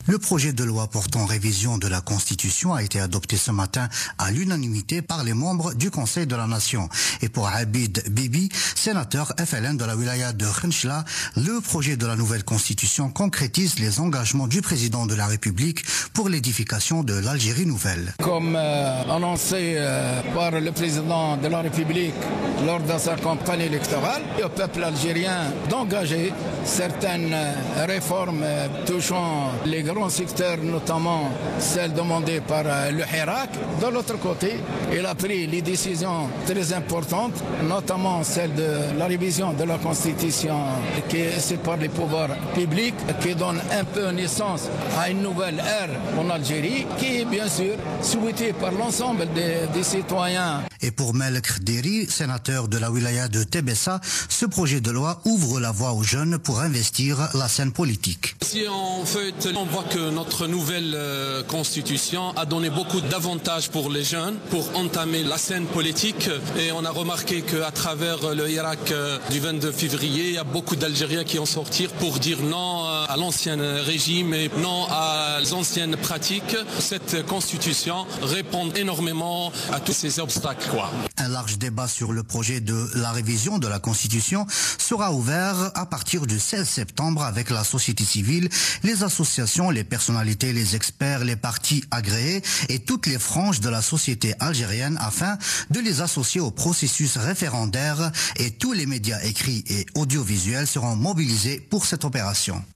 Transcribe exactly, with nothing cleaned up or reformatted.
Le projet de loi portant révision de la Constitution a été adopté ce matin à l'unanimité par les membres du Conseil de la Nation. Et pour Abid Bibi, sénateur F L N de la wilaya de Khenchela, le projet de la nouvelle Constitution concrétise les engagements du président de la République pour l'édification de l'Algérie nouvelle. Comme euh, annoncé euh, par le président de la République lors de sa campagne électorale, le peuple algérien d'engager certaines réformes euh, touchant les grands secteurs, notamment celles demandées par euh, le Hirak. De l'autre côté, il a pris les décisions très importantes, notamment celle de la révision de la Constitution qui sépare les pouvoirs publics, qui donne un peu naissance à une nouvelle ère en Algérie, qui est bien sûr souhaitée par l'ensemble des, des citoyens. Et pour Melk Deri, sénateur de la wilaya de Tébessa, ce projet de loi ouvre la voie aux jeunes pour investir la scène politique. Si en fait on voit que notre nouvelle euh, constitution a donné beaucoup d'avantages pour les jeunes pour entamer la scène politique, et on a remarqué qu'à travers le Hirak euh, du vingt-deux février, il y a beaucoup d'Algériens qui ont sorti pour dire non euh, à l'ancien régime et non à les anciennes pratiques. Cette constitution répond énormément à tous ces obstacles. Quoi. Un large débat sur le projet de la révision de la Constitution sera ouvert à partir du seize septembre avec la société civile, les associations, les personnalités, les experts, les partis agréés et toutes les franges de la société algérienne afin de les associer au processus référendaire, et tous les médias écrits et audiovisuels seront mobilisés pour cette opération.